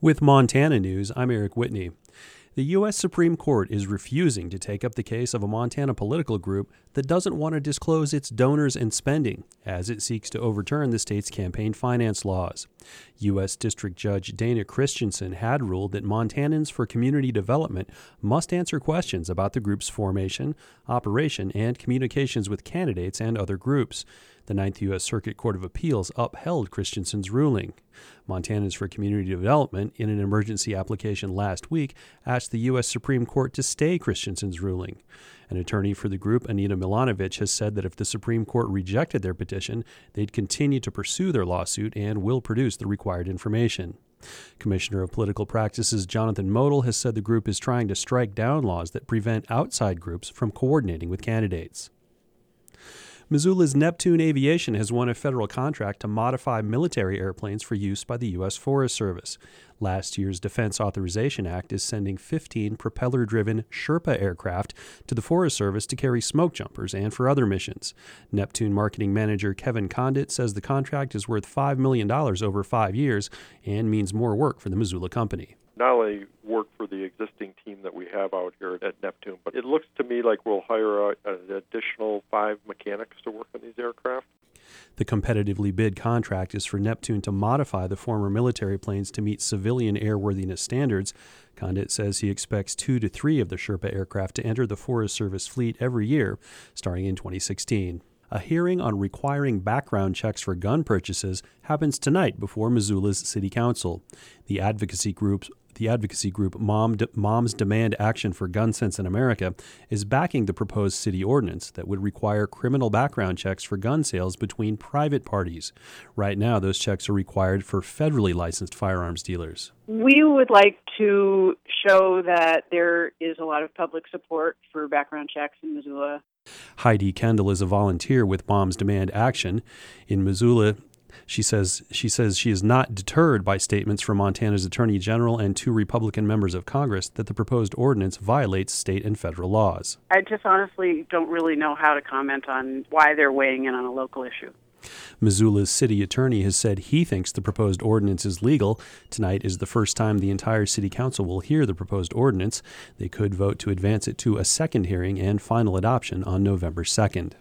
With Montana News, I'm Eric Whitney. The U.S. Supreme Court is refusing to take up the case of a Montana political group that doesn't want to disclose its donors and spending, as it seeks to overturn the state's campaign finance laws. U.S. District Judge Dana Christensen had ruled that Montanans for Community Development must answer questions about the group's formation, operation, and communications with candidates and other groups. The Ninth U.S. Circuit Court of Appeals upheld Christensen's ruling. Montanans for Community Development, in an emergency application last week, asked the U.S. Supreme Court to stay Christensen's ruling. An attorney for the group, Anita Milanovich, has said that if the Supreme Court rejected their petition, they'd continue to pursue their lawsuit and will produce the required information. Commissioner of Political Practices Jonathan Modell has said the group is trying to strike down laws that prevent outside groups from coordinating with candidates. Missoula's Neptune Aviation has won a federal contract to modify military airplanes for use by the U.S. Forest Service. Last year's Defense Authorization Act is sending 15 propeller-driven Sherpa aircraft to the Forest Service to carry smoke jumpers and for other missions. Neptune marketing manager Kevin Condit says the contract is worth $5 million over 5 years and means more work for the Missoula company. Not only work for the existing team that we have out here at Neptune, but it looks to me like we'll hire an additional 5 mechanics to work on these aircraft. The competitively bid contract is for Neptune to modify the former military planes to meet civilian airworthiness standards. Condit says he expects 2 to 3 of the Sherpa aircraft to enter the Forest Service fleet every year, starting in 2016. A hearing on requiring background checks for gun purchases happens tonight before Missoula's City Council. The advocacy group Moms Demand Action for Gun Sense in America is backing the proposed city ordinance that would require criminal background checks for gun sales between private parties. Right now, those checks are required for federally licensed firearms dealers. We would like to show that there is a lot of public support for background checks in Missoula. Heidi Kendall is a volunteer with Moms Demand Action in Missoula. She says she is not deterred by statements from Montana's Attorney General and 2 Republican members of Congress that the proposed ordinance violates state and federal laws. I just honestly don't really know how to comment on why they're weighing in on a local issue. Missoula's city attorney has said he thinks the proposed ordinance is legal. Tonight is the first time the entire city council will hear the proposed ordinance. They could vote to advance it to a second hearing and final adoption on November 2nd.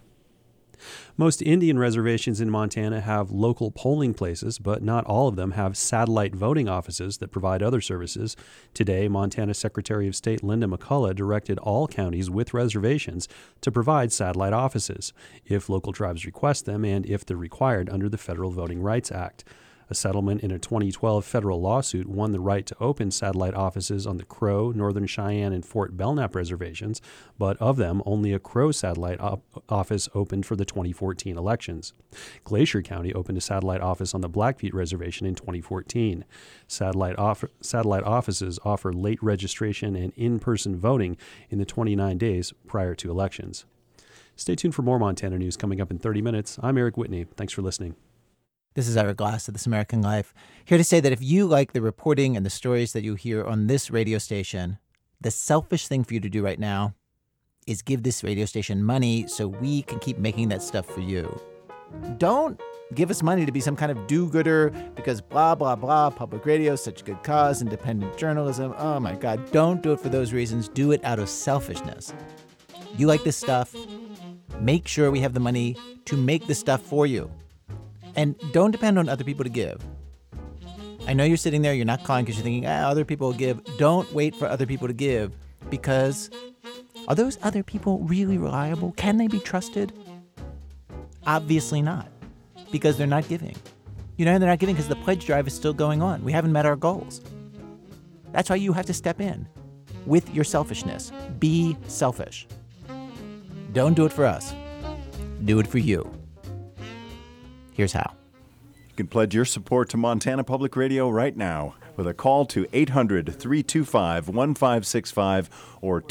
Most Indian reservations in Montana have local polling places, but not all of them have satellite voting offices that provide other services. Today, Montana Secretary of State Linda McCullough directed all counties with reservations to provide satellite offices, if local tribes request them and if they're required under the Federal Voting Rights Act. A settlement in a 2012 federal lawsuit won the right to open satellite offices on the Crow, Northern Cheyenne, and Fort Belknap reservations, but of them, only a Crow satellite office opened for the 2014 elections. Glacier County opened a satellite office on the Blackfeet Reservation in 2014. Satellite offices offer late registration and in-person voting in the 29 days prior to elections. Stay tuned for more Montana news coming up in 30 minutes. I'm Eric Whitney. Thanks for listening. This is Ira Glass of This American Life, here to say that if you like the reporting and the stories that you hear on this radio station, the selfish thing for you to do right now is give this radio station money so we can keep making that stuff for you. Don't give us money to be some kind of do-gooder because blah, blah, blah, public radio, such a good cause, independent journalism. Oh, my God. Don't do it for those reasons. Do it out of selfishness. You like this stuff. Make sure we have the money to make this stuff for you. And don't depend on other people to give. I know you're sitting there, you're not calling because you're thinking, other people will give. Don't wait for other people to give, because are those other people really reliable? Can they be trusted? Obviously not, because they're not giving. They're not giving because the pledge drive is still going on. We haven't met our goals. That's why you have to step in with your selfishness. Be selfish. Don't do it for us. Do it for you. Here's how. You can pledge your support to Montana Public Radio right now with a call to 800-325-1565 or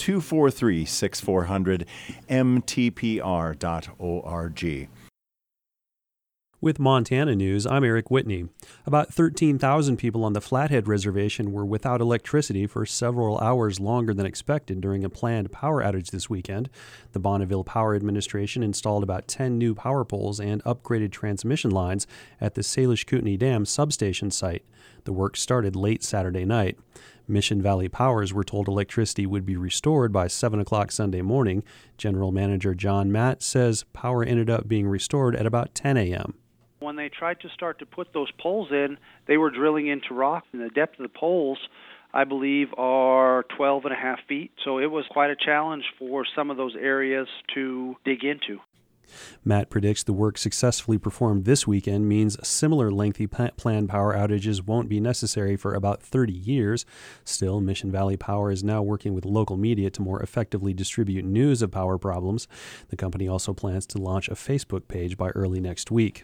243-6400 mtpr.org. With Montana News, I'm Eric Whitney. About 13,000 people on the Flathead Reservation were without electricity for several hours longer than expected during a planned power outage this weekend. The Bonneville Power Administration installed about 10 new power poles and upgraded transmission lines at the Salish Kootenai Dam substation site. The work started late Saturday night. Mission Valley Powers were told electricity would be restored by 7 o'clock Sunday morning. General Manager John Matt says power ended up being restored at about 10 a.m. When they tried to start to put those poles in, they were drilling into rock, and the depth of the poles, I believe, are 12 and a half feet. So it was quite a challenge for some of those areas to dig into. Matt predicts the work successfully performed this weekend means similar lengthy planned power outages won't be necessary for about 30 years. Still, Mission Valley Power is now working with local media to more effectively distribute news of power problems. The company also plans to launch a Facebook page by early next week.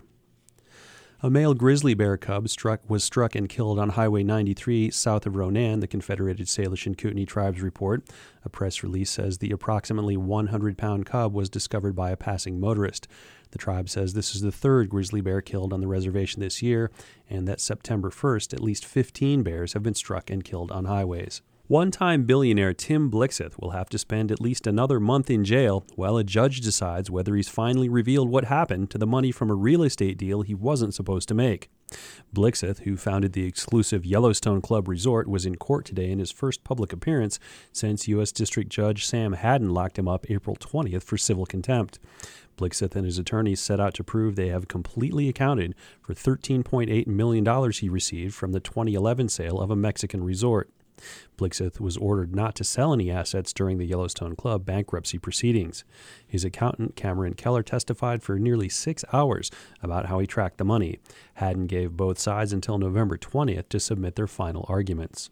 A male grizzly bear cub was struck and killed on Highway 93 south of Ronan, the Confederated Salish and Kootenai Tribes report. A press release says the approximately 100-pound cub was discovered by a passing motorist. The tribe says this is the third grizzly bear killed on the reservation this year, and that September 1st, at least 15 bears have been struck and killed on highways. One-time billionaire Tim Blixith will have to spend at least another month in jail while a judge decides whether he's finally revealed what happened to the money from a real estate deal he wasn't supposed to make. Blixith, who founded the exclusive Yellowstone Club Resort, was in court today in his first public appearance since U.S. District Judge Sam Haddon locked him up April 20th for civil contempt. Blixith and his attorneys set out to prove they have completely accounted for $13.8 million he received from the 2011 sale of a Mexican resort. Blixith was ordered not to sell any assets during the Yellowstone Club bankruptcy proceedings. His accountant, Cameron Keller, testified for nearly 6 hours about how he tracked the money. Haddon gave both sides until November 20th to submit their final arguments.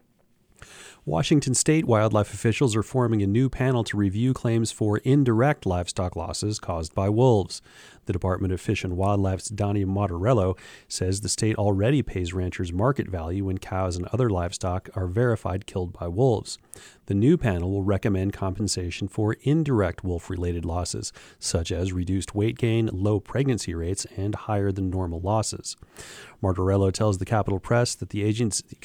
Washington state wildlife officials are forming a new panel to review claims for indirect livestock losses caused by wolves. The Department of Fish and Wildlife's Donnie Martorello says the state already pays ranchers market value when cows and other livestock are verified killed by wolves. The new panel will recommend compensation for indirect wolf-related losses, such as reduced weight gain, low pregnancy rates, and higher than normal losses. Martorello tells the Capitol Press that the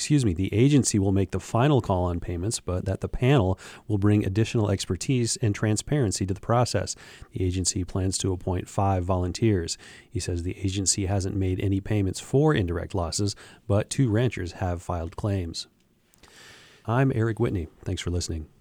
agency will make the final call on payments, but that the panel will bring additional expertise and transparency to the process. The agency plans to appoint 5 volunteers. He says the agency hasn't made any payments for indirect losses, but 2 ranchers have filed claims. I'm Eric Whitney. Thanks for listening.